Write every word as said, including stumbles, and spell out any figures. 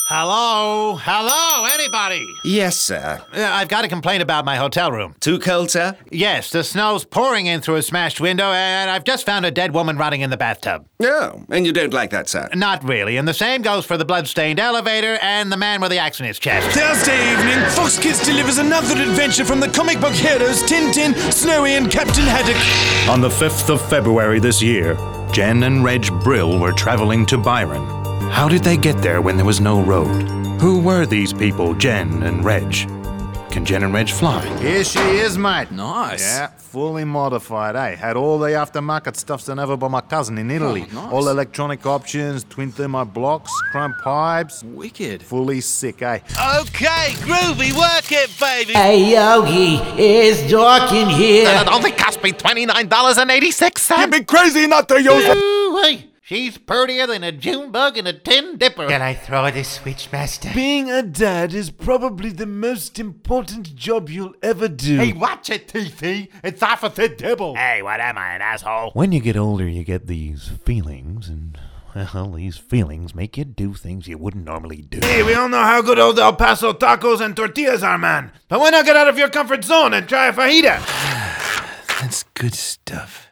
Hello? Hello? Anybody? Yes, sir. Uh, I've got a complaint about my hotel room. Too cold, sir? Yes, the snow's pouring in through a smashed window, and I've just found a dead woman rotting in the bathtub. Oh, and you don't like that, sir? Not really, and the same goes for the blood-stained elevator and the man with the axe in his chest. Thursday evening, Fox Kids delivers another adventure from the comic book heroes Tintin, Snowy, and Captain Haddock. On the fifth of February this year, Jen and Reg Brill were traveling to Byron. How did they get there when there was no road? Who were these people, Jen and Reg? Can Jen and Reg fly? Here she is, mate. Nice. Yeah, fully modified, eh? Had all the aftermarket stuff sent over by my cousin in Italy. Oh, nice. All electronic options, twin thermite blocks, chrome pipes. Wicked. Fully sick, eh? Okay, groovy, work it, baby. Hey, Yogi, it's dark in here. It only cost me twenty-nine dollars and eighty-six cents. You'd be crazy not to use it. Ooh-wee. She's purtier than a June bug in a tin dipper. Can I throw the switch, master? Being a dad is probably the most important job you'll ever do. Hey, watch it, T T. It's off of the dibble. Hey, what am I, an asshole? When you get older, you get these feelings, and, well, these feelings make you do things you wouldn't normally do. Hey, we all know how good old El Paso tacos and tortillas are, man. But why not get out of your comfort zone and try a fajita? That's good stuff.